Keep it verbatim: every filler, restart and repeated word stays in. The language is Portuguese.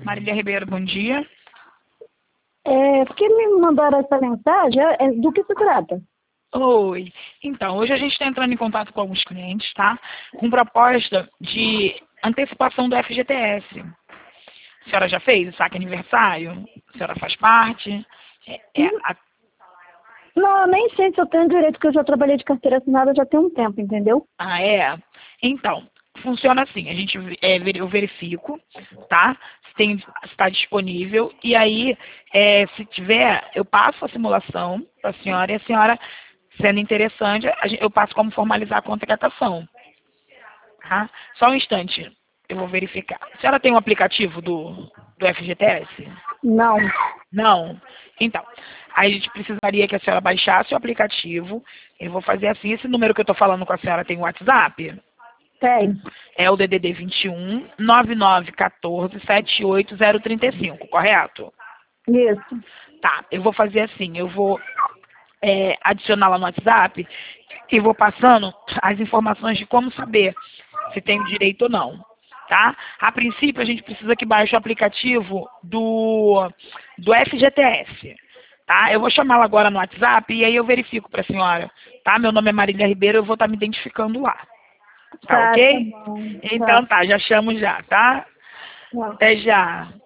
Marília Ribeiro, bom dia. É, por que me mandaram essa mensagem? É, do que se trata? Oi. Então, hoje a gente está entrando em contato com alguns clientes, tá? Com proposta de antecipação do F G T S. A senhora já fez o saque aniversário? A senhora faz parte? É, é Hum, a- Não, eu nem sei se eu tenho direito, porque eu já trabalhei de carteira assinada já tem um tempo, entendeu? Ah, é? Então, funciona assim, a gente, é, ver- eu verifico, tá? Se tem, se está disponível, e aí, é, se tiver, eu passo a simulação para a senhora, e a senhora, sendo interessante, a gen- eu passo como formalizar a contratação, tá? Só um instante, eu vou verificar. A senhora tem um aplicativo do, do F G T S? Não. Não? Então, aí a gente precisaria que a senhora baixasse o aplicativo. Eu vou fazer assim, esse número que eu estou falando com a senhora tem WhatsApp? Tem. É o D D D vinte e um, nove nove um quatro, sete oito zero três cinco, correto? Isso. Tá, eu vou fazer assim, eu vou é, adicionar lá no WhatsApp e vou passando as informações de como saber se tem o direito ou não, tá? A princípio, a gente precisa que baixe o aplicativo do, do F G T S, tá? Eu vou chamá-la agora no WhatsApp e aí eu verifico para a senhora, tá? Meu nome é Marília Ribeiro, eu vou estar me identificando lá, tá Tá, tá ok? bom. Então Tá. tá, já chamo já, tá? Tá. Até já.